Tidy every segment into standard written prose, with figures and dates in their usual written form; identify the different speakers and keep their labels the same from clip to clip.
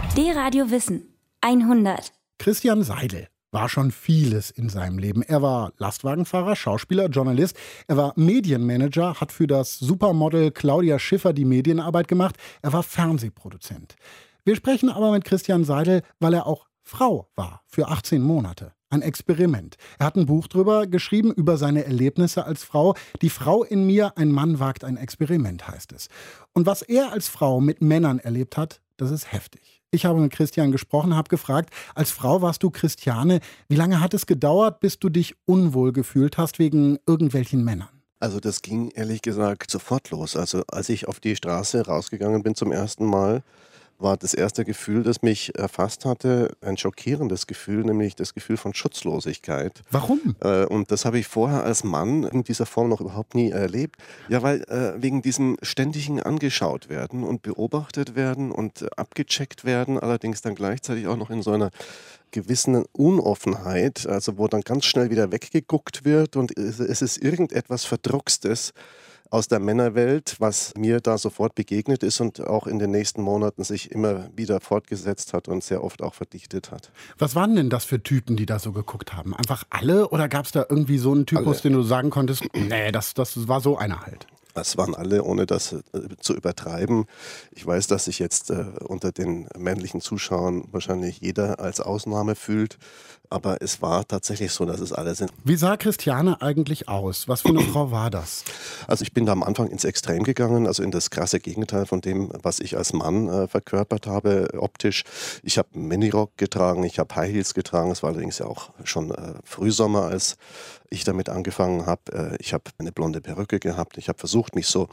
Speaker 1: D-Radio Wissen 100.
Speaker 2: Christian Seidel war schon vieles in seinem Leben. Er war Lastwagenfahrer, Schauspieler, Journalist. Er war Medienmanager, hat für das Supermodel Claudia Schiffer die Medienarbeit gemacht. Er war Fernsehproduzent. Wir sprechen aber mit Christian Seidel, weil er auch Frau war für 18 Monate. Ein Experiment. Er hat ein Buch drüber geschrieben, über seine Erlebnisse als Frau. Die Frau in mir, ein Mann wagt ein Experiment, heißt es. Und was er als Frau mit Männern erlebt hat, das ist heftig. Ich habe mit Christian gesprochen, habe gefragt, als Frau warst du Christiane. Wie lange hat es gedauert, bis du dich unwohl gefühlt hast wegen irgendwelchen Männern?
Speaker 3: Also das ging ehrlich gesagt sofort los. Also als ich auf die Straße rausgegangen bin zum ersten Mal, war das erste Gefühl, das mich erfasst hatte, ein schockierendes Gefühl, nämlich das Gefühl von Schutzlosigkeit.
Speaker 2: Warum?
Speaker 3: Und das habe ich vorher als Mann in dieser Form noch überhaupt nie erlebt. Ja, weil wegen diesem ständigen angeschaut werden und beobachtet werden und abgecheckt werden, allerdings dann gleichzeitig auch noch in so einer gewissen Unoffenheit, also wo dann ganz schnell wieder weggeguckt wird und es ist irgendetwas Verdruckstes aus der Männerwelt, was mir da sofort begegnet ist und auch in den nächsten Monaten sich immer wieder fortgesetzt hat und sehr oft auch verdichtet hat.
Speaker 2: Was waren denn das für Typen, die da so geguckt haben? Einfach alle oder gab es da irgendwie so einen Typus,
Speaker 3: Alle.
Speaker 2: den du sagen konntest, nee, das war so einer halt?
Speaker 3: Es waren alle, ohne das zu übertreiben. Ich weiß, dass sich jetzt unter den männlichen Zuschauern wahrscheinlich jeder als Ausnahme fühlt, aber es war tatsächlich so, dass es alle sind.
Speaker 2: Wie sah Christiane eigentlich aus? Was für eine Frau war das?
Speaker 3: Also ich bin da am Anfang ins Extrem gegangen, also in das krasse Gegenteil von dem, was ich als Mann verkörpert habe, optisch. Ich habe einen Minirock getragen, ich habe High Heels getragen, es war allerdings ja auch schon Frühsommer, als ich damit angefangen habe. Ich habe eine blonde Perücke gehabt, ich habe versucht, mich so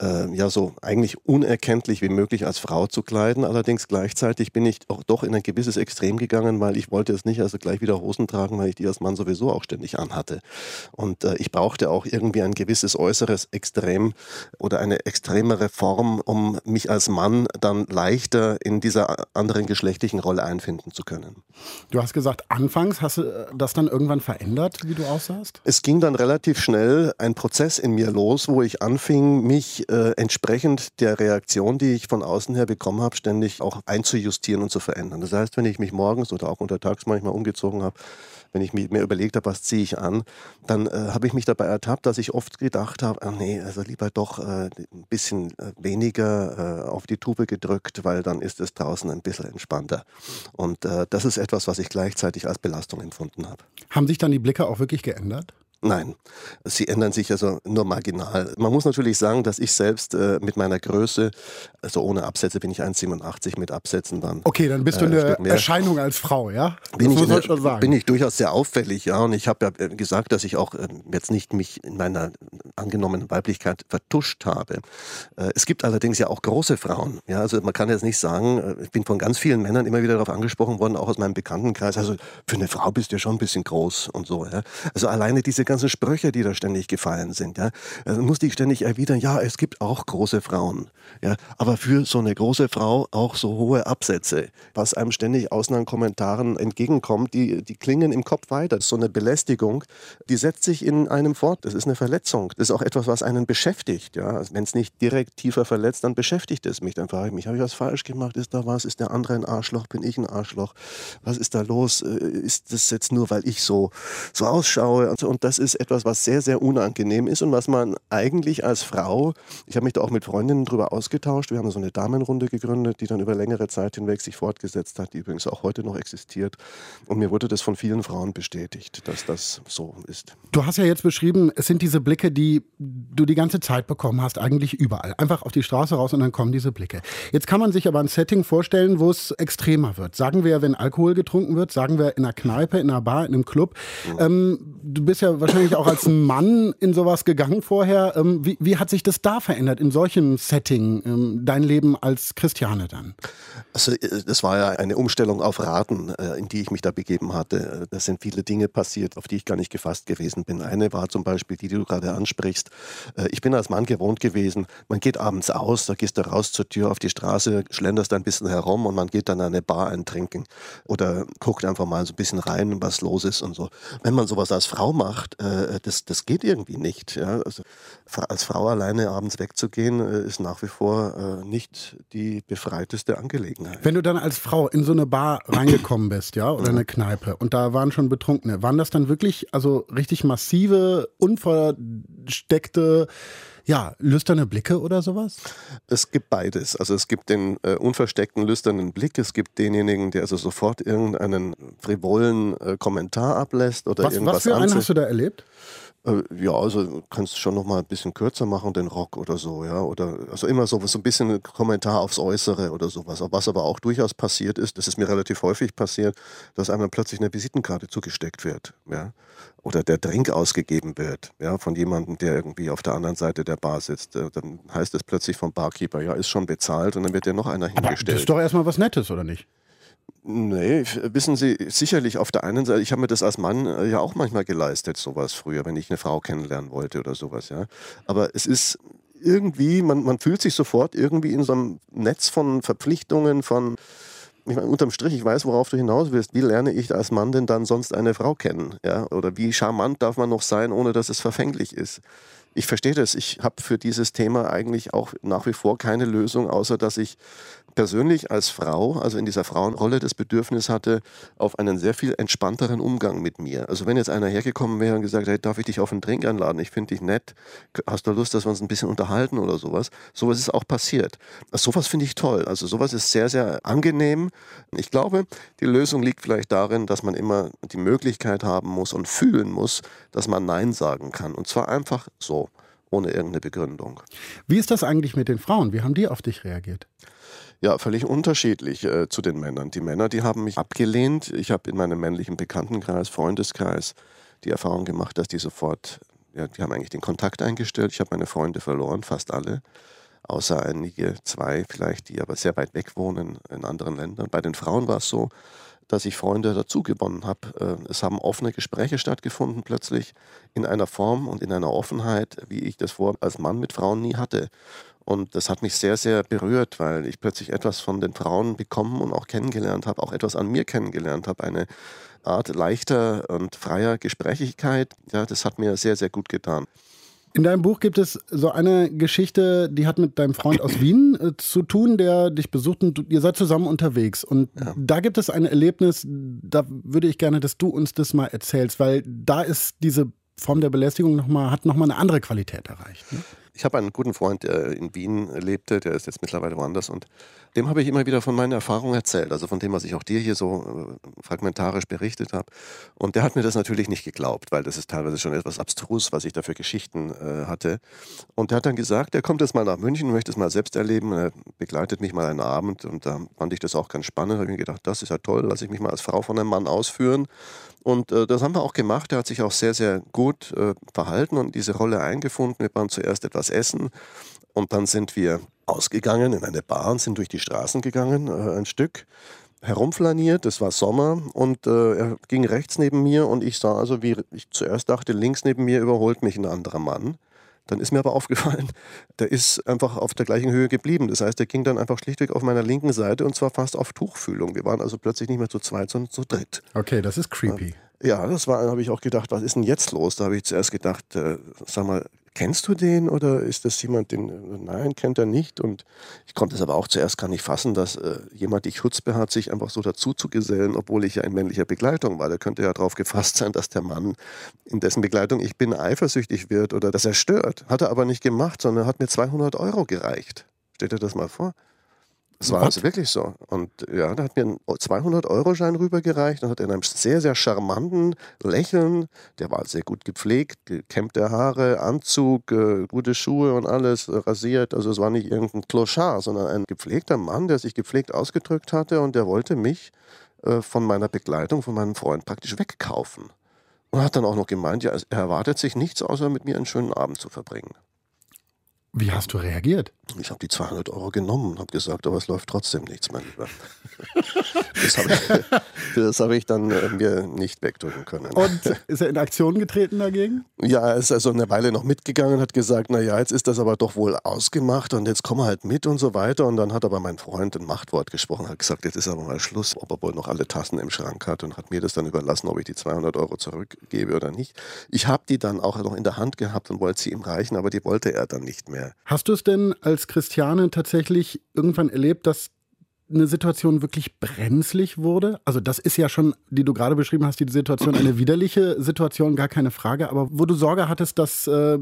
Speaker 3: eigentlich unerkenntlich wie möglich als Frau zu kleiden, allerdings gleichzeitig bin ich auch doch in ein gewisses Extrem gegangen, weil ich wollte es nicht also gleich wieder Hosen tragen, weil ich die als Mann sowieso auch ständig anhatte. Und ich brauchte auch irgendwie ein gewisses äußeres Extrem oder eine extremere Form, um mich als Mann dann leichter in dieser anderen geschlechtlichen Rolle einfinden zu können.
Speaker 2: Du hast gesagt, anfangs hast du das dann irgendwann verändert, wie du aussahst?
Speaker 3: Es ging dann relativ schnell ein Prozess in mir los, wo ich anfing, mich entsprechend der Reaktion, die ich von außen her bekommen habe, ständig auch einzujustieren und zu verändern. Das heißt, wenn ich mich morgens oder auch untertags manchmal umgezogen habe, wenn ich mir überlegt habe, was ziehe ich an, dann habe ich mich dabei ertappt, dass ich oft gedacht habe, also lieber doch ein bisschen weniger auf die Tube gedrückt, weil dann ist es draußen ein bisschen entspannter. Und das ist etwas, was ich gleichzeitig als Belastung empfunden habe.
Speaker 2: Haben sich dann die Blicke auch wirklich geändert?
Speaker 3: Nein, sie ändern sich also nur marginal. Man muss natürlich sagen, dass ich selbst mit meiner Größe, also ohne Absätze bin ich 1,87, mit Absätzen dann.
Speaker 2: Okay, dann bist du eine Erscheinung als Frau, ja?
Speaker 3: Bin ich durchaus sehr auffällig, ja. Und ich habe ja gesagt, dass ich auch jetzt nicht mich in meiner angenommenen Weiblichkeit vertuscht habe. Es gibt allerdings ja auch große Frauen. Ja, also man kann jetzt nicht sagen, ich bin von ganz vielen Männern immer wieder darauf angesprochen worden, auch aus meinem Bekanntenkreis, also für eine Frau bist du ja schon ein bisschen groß und so. Ja. Also alleine diese ganzen Sprüche, die da ständig gefallen sind, ja, also musste ich ständig erwidern, ja, es gibt auch große Frauen, ja, aber für so eine große Frau auch so hohe Absätze, was einem ständig aus anderen Kommentaren entgegenkommt, die klingen im Kopf weiter. Das ist so eine Belästigung, die setzt sich in einem fort. Das ist eine Verletzung. Das ist auch etwas, was einen beschäftigt, ja. Also wenn es nicht direkt tiefer verletzt, dann beschäftigt es mich. Dann frage ich mich, habe ich was falsch gemacht? Ist da was? Ist der andere ein Arschloch? Bin ich ein Arschloch? Was ist da los? Ist das jetzt nur, weil ich so ausschaue? Und das ist etwas, was sehr, sehr unangenehm ist und was man eigentlich als Frau, ich habe mich da auch mit Freundinnen drüber ausgetauscht, wir haben so eine Damenrunde gegründet, die dann über längere Zeit hinweg sich fortgesetzt hat, die übrigens auch heute noch existiert und mir wurde das von vielen Frauen bestätigt, dass das so ist.
Speaker 2: Du hast ja jetzt beschrieben, es sind diese Blicke, die du die ganze Zeit bekommen hast, eigentlich überall. Einfach auf die Straße raus und dann kommen diese Blicke. Jetzt kann man sich aber ein Setting vorstellen, wo es extremer wird. Sagen wir, wenn Alkohol getrunken wird, sagen wir in einer Kneipe, in einer Bar, in einem Club. Du bist ja wahrscheinlich auch als Mann in sowas gegangen vorher. Wie hat sich das da verändert, in solchem Setting, dein Leben als Christiane dann?
Speaker 3: Also das war ja eine Umstellung auf Raten, in die ich mich da begeben hatte. Da sind viele Dinge passiert, auf die ich gar nicht gefasst gewesen bin. Eine war zum Beispiel die du gerade ansprichst. Ich bin als Mann gewohnt gewesen, man geht abends aus, da gehst du raus zur Tür auf die Straße, schlenderst ein bisschen herum und man geht dann an eine Bar eintrinken oder guckt einfach mal so ein bisschen rein, was los ist und so. Wenn man sowas als Frau macht, das geht irgendwie nicht. Ja? Also, als Frau alleine abends wegzugehen, ist nach wie vor nicht die befreiteste Angelegenheit.
Speaker 2: Wenn du dann als Frau in so eine Bar reingekommen bist, ja, oder eine Kneipe, und da waren schon Betrunkene, waren das dann wirklich also richtig massive, unversteckte, ja, lüsterne Blicke oder sowas?
Speaker 3: Es gibt beides. Also es gibt den unversteckten, lüsternen Blick, es gibt denjenigen, der also sofort irgendeinen frivolen Kommentar ablässt oder irgendwas.
Speaker 2: Was für einen hast du da erlebt?
Speaker 3: Ja, also du kannst schon noch mal ein bisschen kürzer machen, den Rock oder so, ja, oder also immer so ein bisschen ein Kommentar aufs Äußere oder sowas. Was aber auch durchaus passiert ist, das ist mir relativ häufig passiert, dass einem dann plötzlich eine Visitenkarte zugesteckt wird, ja, oder der Drink ausgegeben wird, ja, von jemandem, der irgendwie auf der anderen Seite der Bar sitzt. Dann heißt es plötzlich vom Barkeeper, ja, ist schon bezahlt, und dann wird dir noch einer hingestellt.
Speaker 2: Aber das ist doch erstmal was Nettes, oder nicht?
Speaker 3: Nee, wissen Sie, sicherlich auf der einen Seite, ich habe mir das als Mann ja auch manchmal geleistet, sowas früher, wenn ich eine Frau kennenlernen wollte oder sowas, ja. Aber es ist irgendwie, man fühlt sich sofort irgendwie in so einem Netz von Verpflichtungen, ich meine, unterm Strich, ich weiß, worauf du hinaus willst. Wie lerne ich als Mann denn dann sonst eine Frau kennen? Ja? Oder wie charmant darf man noch sein, ohne dass es verfänglich ist? Ich verstehe das. Ich habe für dieses Thema eigentlich auch nach wie vor keine Lösung, außer dass ich persönlich als Frau, also in dieser Frauenrolle, das Bedürfnis hatte auf einen sehr viel entspannteren Umgang mit mir. Also wenn jetzt einer hergekommen wäre und gesagt hätte, darf ich dich auf einen Drink einladen, ich finde dich nett, hast du Lust, dass wir uns ein bisschen unterhalten oder sowas? Sowas ist auch passiert. Sowas finde ich toll. Also sowas ist sehr, sehr angenehm. Ich glaube, die Lösung liegt vielleicht darin, dass man immer die Möglichkeit haben muss und fühlen muss, dass man Nein sagen kann. Und zwar einfach so, ohne irgendeine Begründung.
Speaker 2: Wie ist das eigentlich mit den Frauen? Wie haben die auf dich reagiert?
Speaker 3: Ja, völlig unterschiedlich zu den Männern. Die Männer, die haben mich abgelehnt. Ich habe in meinem männlichen Bekanntenkreis, Freundeskreis die Erfahrung gemacht, dass die sofort, ja, die haben eigentlich den Kontakt eingestellt. Ich habe meine Freunde verloren, fast alle, außer einige, 2 vielleicht, die aber sehr weit weg wohnen in anderen Ländern. Bei den Frauen war es so, dass ich Freunde dazu gewonnen habe. Es haben offene Gespräche stattgefunden plötzlich in einer Form und in einer Offenheit, wie ich das vorher als Mann mit Frauen nie hatte. Und das hat mich sehr, sehr berührt, weil ich plötzlich etwas von den Frauen bekommen und auch kennengelernt habe, auch etwas an mir kennengelernt habe, eine Art leichter und freier Gesprächigkeit. Ja, das hat mir sehr, sehr gut getan.
Speaker 2: In deinem Buch gibt es so eine Geschichte, die hat mit deinem Freund aus Wien zu tun, der dich besucht, und ihr seid zusammen unterwegs. Und da gibt es ein Erlebnis, da würde ich gerne, dass du uns das mal erzählst, weil da ist diese Form der Belästigung hat nochmal eine andere Qualität erreicht. Ne?
Speaker 3: Ich habe einen guten Freund, der in Wien lebte, der ist jetzt mittlerweile woanders, und dem habe ich immer wieder von meinen Erfahrungen erzählt, also von dem, was ich auch dir hier so fragmentarisch berichtet habe. Und der hat mir das natürlich nicht geglaubt, weil das ist teilweise schon etwas abstrus, was ich da für Geschichten hatte. Und der hat dann gesagt, er kommt jetzt mal nach München, möchte es mal selbst erleben, er begleitet mich mal einen Abend, und da fand ich das auch ganz spannend. Da habe ich mir gedacht, das ist ja toll, lasse ich mich mal als Frau von einem Mann ausführen. Und das haben wir auch gemacht. Er hat sich auch sehr, sehr gut verhalten und in diese Rolle eingefunden. Wir waren zuerst etwas essen, und dann sind wir ausgegangen in eine Bar und sind durch die Straßen gegangen, ein Stück herumflaniert. Es war Sommer, und er ging rechts neben mir, und ich sah also, wie ich zuerst dachte, links neben mir überholt mich ein anderer Mann. Dann ist mir aber aufgefallen, der ist einfach auf der gleichen Höhe geblieben. Das heißt, der ging dann einfach schlichtweg auf meiner linken Seite, und zwar fast auf Tuchfühlung. Wir waren also plötzlich nicht mehr zu zweit, sondern zu dritt.
Speaker 2: Okay, das ist creepy.
Speaker 3: Ja, habe ich auch gedacht, was ist denn jetzt los? Da habe ich zuerst gedacht, sag mal, kennst du den, oder ist das jemand, nein, kennt er nicht. Und ich konnte es aber auch zuerst gar nicht fassen, dass jemand die Chutzpe hat, sich einfach so dazu zu gesellen, obwohl ich ja in männlicher Begleitung war. Der könnte ja darauf gefasst sein, dass der Mann, in dessen Begleitung ich bin, eifersüchtig wird oder dass er stört. Hat er aber nicht gemacht, sondern hat mir 200 € gereicht. Stell dir das mal vor. Das war also wirklich so. Und ja, da hat mir einen 200-€-Schein rübergereicht und hat in einem sehr, sehr charmanten Lächeln, der war sehr gut gepflegt, gekämmte Haare, Anzug, gute Schuhe und alles, rasiert. Also es war nicht irgendein Clochard, sondern ein gepflegter Mann, der sich gepflegt ausgedrückt hatte, und der wollte mich von meiner Begleitung, von meinem Freund praktisch wegkaufen. Und hat dann auch noch gemeint, ja, er erwartet sich nichts, außer mit mir einen schönen Abend zu verbringen.
Speaker 2: Wie hast du reagiert?
Speaker 3: Ich habe die 200 Euro genommen und habe gesagt, aber es läuft trotzdem nichts, mein Lieber. Das habe ich dann mir nicht wegdrücken können.
Speaker 2: Und ist er in Aktion getreten dagegen?
Speaker 3: Ja, er ist also eine Weile noch mitgegangen und hat gesagt, naja, jetzt ist das aber doch wohl ausgemacht und jetzt komm halt mit und so weiter. Und dann hat aber mein Freund ein Machtwort gesprochen, hat gesagt, jetzt ist aber mal Schluss, ob er wohl noch alle Tassen im Schrank hat und hat mir das dann überlassen, ob ich die 200 Euro zurückgebe oder nicht. Ich habe die dann auch noch in der Hand gehabt und wollte sie ihm reichen, aber die wollte er dann nicht mehr.
Speaker 2: Hast du es denn als Christiane tatsächlich irgendwann erlebt, dass eine Situation wirklich brenzlig wurde? Also das ist ja schon, die du gerade beschrieben hast, die Situation, eine widerliche Situation, gar keine Frage, aber wo du Sorge hattest, dass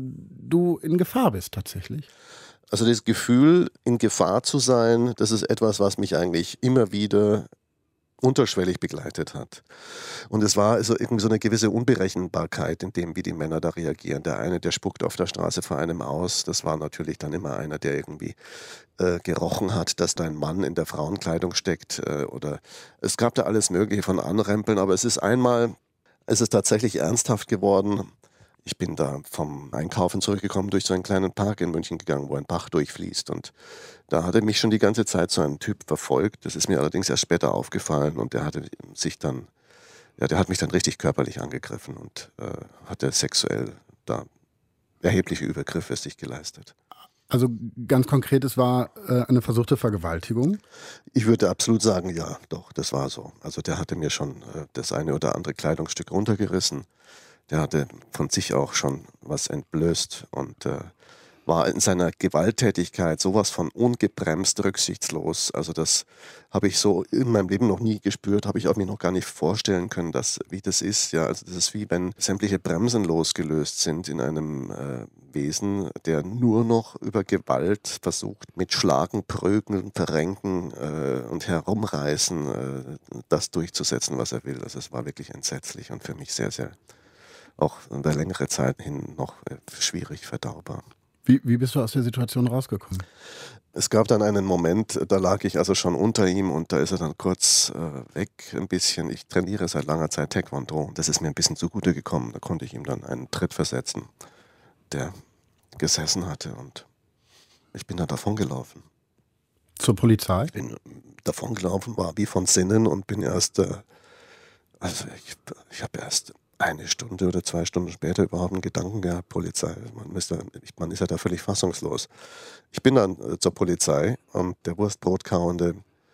Speaker 2: du in Gefahr bist tatsächlich?
Speaker 3: Also das Gefühl, in Gefahr zu sein, das ist etwas, was mich eigentlich immer wieder unterschwellig begleitet hat. Und es war also irgendwie so eine gewisse Unberechenbarkeit in dem, wie die Männer da reagieren. Der eine, der spuckt auf der Straße vor einem aus. Das war natürlich dann immer einer, der irgendwie gerochen hat, dass da ein Mann in der Frauenkleidung steckt. Oder es gab da alles Mögliche von Anrempeln. Aber es ist tatsächlich ernsthaft geworden. Ich bin da vom Einkaufen zurückgekommen, durch so einen kleinen Park in München gegangen, wo ein Bach durchfließt. Und da hatte mich schon die ganze Zeit so ein Typ verfolgt. Das ist mir allerdings erst später aufgefallen. Und der hat mich dann richtig körperlich angegriffen und hatte sexuell da erhebliche Übergriffe sich geleistet.
Speaker 2: Also ganz konkret, es war eine versuchte Vergewaltigung?
Speaker 3: Ich würde absolut sagen, ja, doch, das war so. Also der hatte mir schon das eine oder andere Kleidungsstück runtergerissen. Der hatte von sich auch schon was entblößt und war in seiner Gewalttätigkeit sowas von ungebremst rücksichtslos. Also das habe ich so in meinem Leben noch nie gespürt, habe ich auch mir noch gar nicht vorstellen können, wie das ist. Ja, also das ist wie wenn sämtliche Bremsen losgelöst sind in einem Wesen, der nur noch über Gewalt versucht, mit Schlagen, Prügeln, Verrenken und Herumreißen das durchzusetzen, was er will. Also es war wirklich entsetzlich und für mich sehr, sehr auch über längere Zeit hin noch schwierig verdaubar.
Speaker 2: Wie bist du aus der Situation rausgekommen?
Speaker 3: Es gab dann einen Moment, da lag ich also schon unter ihm und da ist er dann kurz weg ein bisschen. Ich trainiere seit langer Zeit Taekwondo. Das ist mir ein bisschen zugute gekommen. Da konnte ich ihm dann einen Tritt versetzen, der gesessen hatte und ich bin dann davongelaufen.
Speaker 2: Zur Polizei?
Speaker 3: Ich bin davongelaufen, war wie von Sinnen und bin erst, ich habe erst 1 Stunde oder 2 Stunden später überhaupt einen Gedanken gehabt, Polizei. Man ist ja da völlig fassungslos. Ich bin dann zur Polizei und der wurstbrotkauende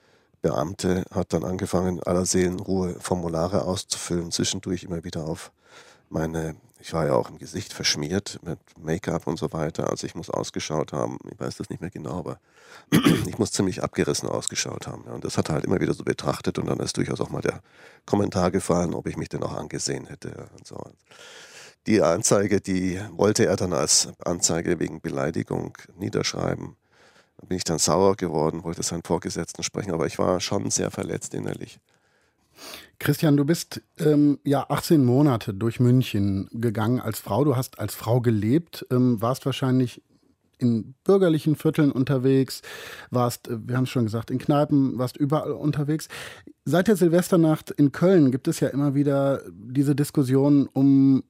Speaker 3: Beamte hat dann angefangen, in aller Seelenruhe Formulare auszufüllen, zwischendurch immer wieder auf ich war ja auch im Gesicht verschmiert mit Make-up und so weiter, also ich muss ausgeschaut haben, ich weiß das nicht mehr genau, aber ich muss ziemlich abgerissen ausgeschaut haben. Ja. Und das hat er halt immer wieder so betrachtet und dann ist durchaus auch mal der Kommentar gefallen, ob ich mich denn auch angesehen hätte. Ja, und so. Die Anzeige, die wollte er dann als Anzeige wegen Beleidigung niederschreiben. Da bin ich dann sauer geworden, wollte seinen Vorgesetzten sprechen, aber ich war schon sehr verletzt innerlich.
Speaker 2: Christian, du bist 18 Monate durch München gegangen als Frau. Du hast als Frau gelebt, warst wahrscheinlich in bürgerlichen Vierteln unterwegs, warst, wir haben es schon gesagt, in Kneipen, warst überall unterwegs. Seit der Silvesternacht in Köln gibt es ja immer wieder diese Diskussion um,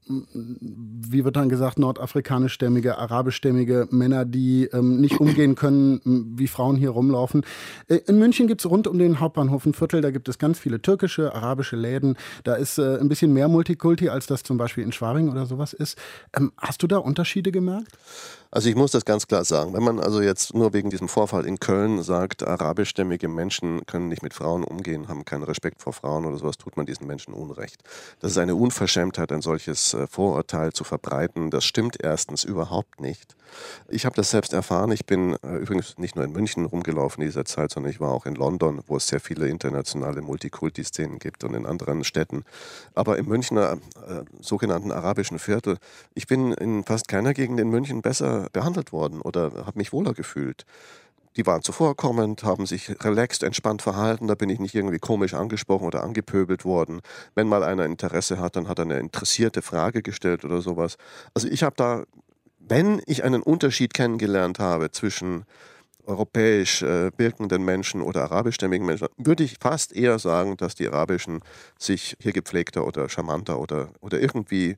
Speaker 2: wie wird dann gesagt, nordafrikanischstämmige, arabischstämmige Männer, die nicht umgehen können, wie Frauen hier rumlaufen. In München gibt es rund um den Hauptbahnhof ein Viertel, da gibt es ganz viele türkische, arabische Läden. Da ist ein bisschen mehr Multikulti, als das zum Beispiel in Schwabing oder sowas ist. Hast du da Unterschiede gemerkt?
Speaker 3: Also ich muss das ganz klar sagen, wenn man also jetzt nur wegen diesem Vorfall in Köln sagt, arabischstämmige Menschen können nicht mit Frauen umgehen, haben keinen Respekt vor Frauen oder sowas, tut man diesen Menschen Unrecht. Das ist eine Unverschämtheit, ein solches Vorurteil zu verbreiten. Das stimmt erstens überhaupt nicht. Ich habe das selbst erfahren. Ich bin übrigens nicht nur in München rumgelaufen in dieser Zeit, sondern ich war auch in London, wo es sehr viele internationale Multikulti-Szenen gibt und in anderen Städten. Aber im Münchner sogenannten arabischen Viertel, ich bin in fast keiner Gegend in München besser behandelt worden oder habe mich wohler gefühlt. Die waren zuvorkommend, haben sich relaxed, entspannt verhalten, da bin ich nicht irgendwie komisch angesprochen oder angepöbelt worden. Wenn mal einer Interesse hat, dann hat er eine interessierte Frage gestellt oder sowas. Also ich habe da, wenn ich einen Unterschied kennengelernt habe zwischen europäisch wirkenden Menschen oder arabischstämmigen Menschen, würde ich fast eher sagen, dass die Arabischen sich hier gepflegter oder charmanter oder irgendwie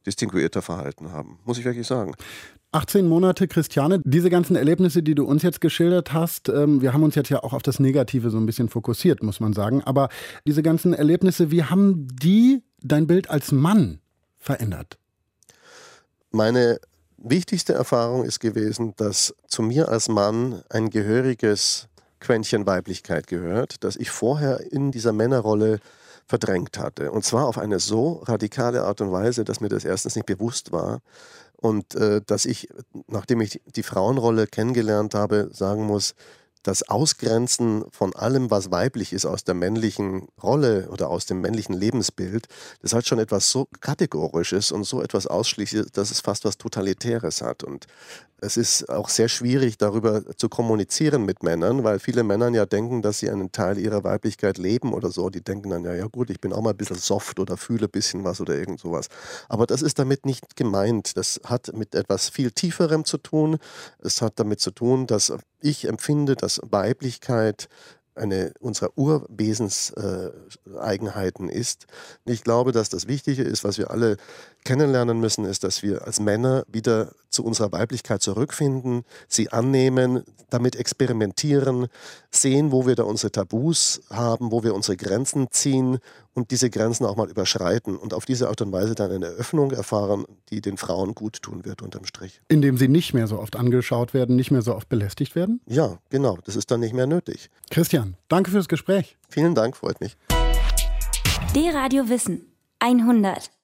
Speaker 3: distinguierter verhalten haben, muss ich wirklich sagen.
Speaker 2: 18 Monate, Christiane, diese ganzen Erlebnisse, die du uns jetzt geschildert hast, wir haben uns jetzt ja auch auf das Negative so ein bisschen fokussiert, muss man sagen. Aber diese ganzen Erlebnisse, wie haben die dein Bild als Mann verändert?
Speaker 3: Meine wichtigste Erfahrung ist gewesen, dass zu mir als Mann ein gehöriges Quäntchen Weiblichkeit gehört, das ich vorher in dieser Männerrolle verdrängt hatte. Und zwar auf eine so radikale Art und Weise, dass mir das erstens nicht bewusst war und dass ich, nachdem ich die Frauenrolle kennengelernt habe, sagen muss, das Ausgrenzen von allem, was weiblich ist aus der männlichen Rolle oder aus dem männlichen Lebensbild, das hat schon etwas so Kategorisches und so etwas Ausschließliches, dass es fast was Totalitäres hat. Und es ist auch sehr schwierig, darüber zu kommunizieren mit Männern, weil viele Männer ja denken, dass sie einen Teil ihrer Weiblichkeit leben oder so. Die denken dann, ja gut, ich bin auch mal ein bisschen soft oder fühle ein bisschen was oder irgend sowas. Aber das ist damit nicht gemeint. Das hat mit etwas viel Tieferem zu tun. Es hat damit zu tun, dass ich empfinde, dass Weiblichkeit eine unserer Urwesenseigenheiten ist. Ich glaube, dass das Wichtige ist, was wir alle kennenlernen müssen, ist, dass wir als Männer wieder zu unserer Weiblichkeit zurückfinden, sie annehmen, damit experimentieren, sehen, wo wir da unsere Tabus haben, wo wir unsere Grenzen ziehen und diese Grenzen auch mal überschreiten und auf diese Art und Weise dann eine Öffnung erfahren, die den Frauen gut tun wird unterm Strich.
Speaker 2: Indem sie nicht mehr so oft angeschaut werden, nicht mehr so oft belästigt werden?
Speaker 3: Ja, genau. Das ist dann nicht mehr nötig.
Speaker 2: Christian, danke fürs Gespräch.
Speaker 3: Vielen Dank, freut mich.
Speaker 1: D-Radio Wissen 100.